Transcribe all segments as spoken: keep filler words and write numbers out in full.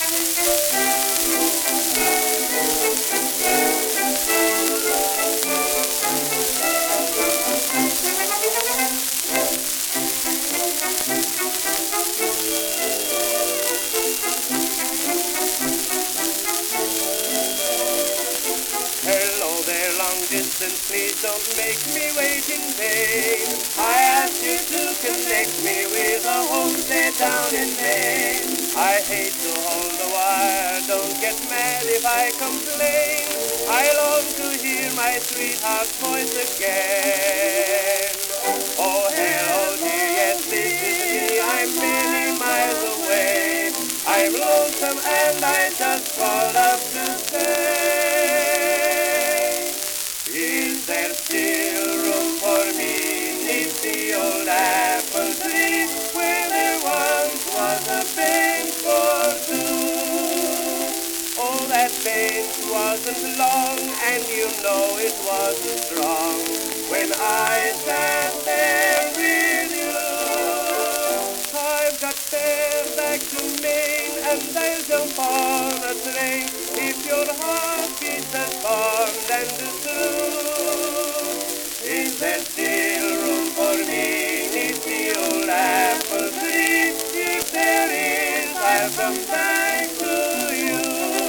Hello there, long distance, please don't make me wait in vain. I asked you to connect me with a homestead down in Maine. I hate to hold the wire, don't get mad if I complain. I long to hear my sweetheart's voice again. Oh, hello dear, yes this is me, I'm many miles away. I'm lonesome and I just called up to say, is there still room for me neath the old apple tree where there once was a bench for two? Oh, that bench wasn't long and you know it wasn't strong when I sat there with you. I've got fare back to Maine and I'll jump on a train if your heart beats as fond and true. Is there still room for me neath the old apple tree? If there is, I'll come back to you.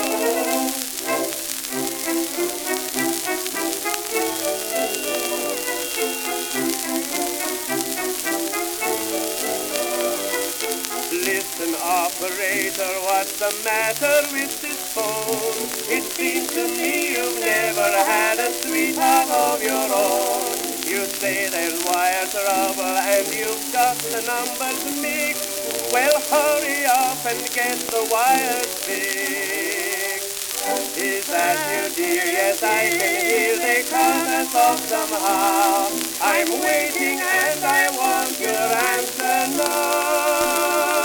Listen, operator, what's the matter with this phone? It seems to me you've never had a sweetheart of your own. You say there's wire trouble and you've got the numbers mixed. Well, hurry up and get the wires fixed. Is that you, dear? Yes, I can hear they cut us off somehow. I'm waiting and I want your answer now.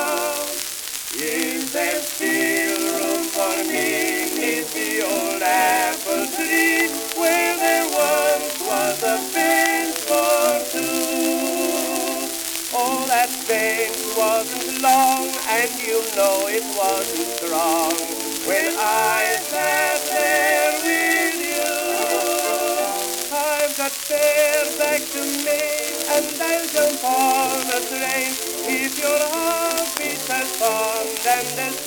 Is there still room for me neath the old apple tree where there once was a bench for two? Oh, that bench wasn't long and you know it wasn't strong when I sat there with you. I've got fare back to Maine and I'll jump on a train if your heart beats as fond and as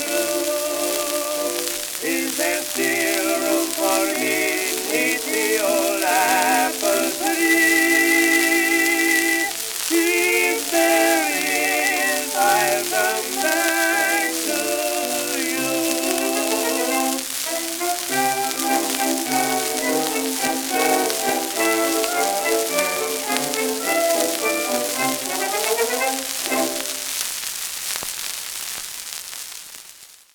true. Is there still room for me neath the old apple tree? If there is, I'll come back.